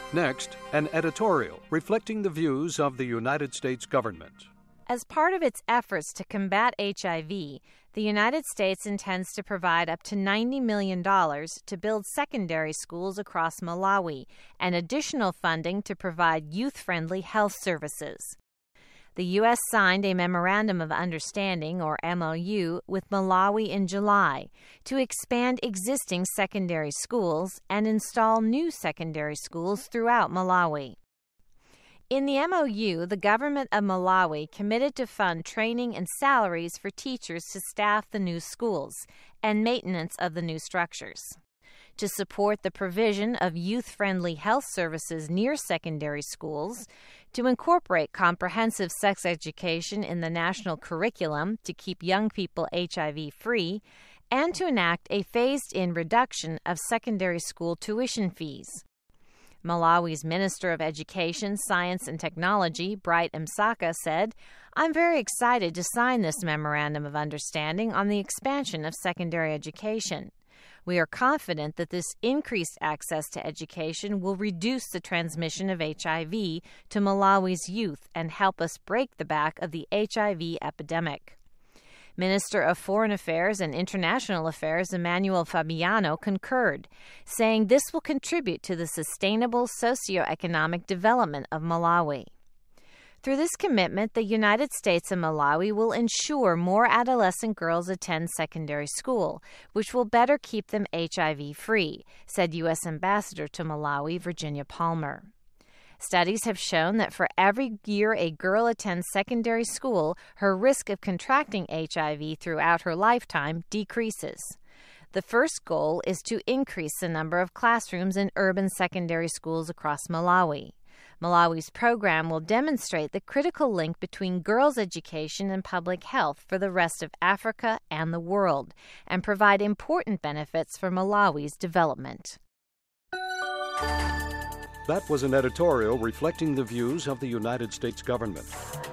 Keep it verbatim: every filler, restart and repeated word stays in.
Next, an editorial reflecting the views of the United States government. As part of its efforts to combat H I V, the United States intends to provide up to ninety million dollars to build secondary schools across Malawi and additional funding to provide youth-friendly health services. The U S signed a Memorandum of Understanding, or M O U, with Malawi in July to expand existing secondary schools and install new secondary schools throughout Malawi. In the M O U, the government of Malawi committed to fund training and salaries for teachers to staff the new schools and maintenance of the new structures. To support the provision of youth-friendly health services near secondary schools, to incorporate comprehensive sex education in the national curriculum to keep young people H I V-free, and to enact a phased-in reduction of secondary school tuition fees. Malawi's Minister of Education, Science and Technology, Bright Msaka, said, "I'm very excited to sign this Memorandum of Understanding on the expansion of secondary education. We are confident that this increased access to education will reduce the transmission of H I V to Malawi's youth and help us break the back of the H I V epidemic." Minister of Foreign Affairs and International Affairs Emmanuel Fabiano concurred, saying this will contribute to the sustainable socioeconomic development of Malawi. Through this commitment, the United States and Malawi will ensure more adolescent girls attend secondary school, which will better keep them H I V-free, said U S Ambassador to Malawi, Virginia Palmer. Studies have shown that for every year a girl attends secondary school, her risk of contracting H I V throughout her lifetime decreases. The first goal is to increase the number of classrooms in urban secondary schools across Malawi. Malawi's program will demonstrate the critical link between girls' education and public health for the rest of Africa and the world, and provide important benefits for Malawi's development. That was an editorial reflecting the views of the United States government.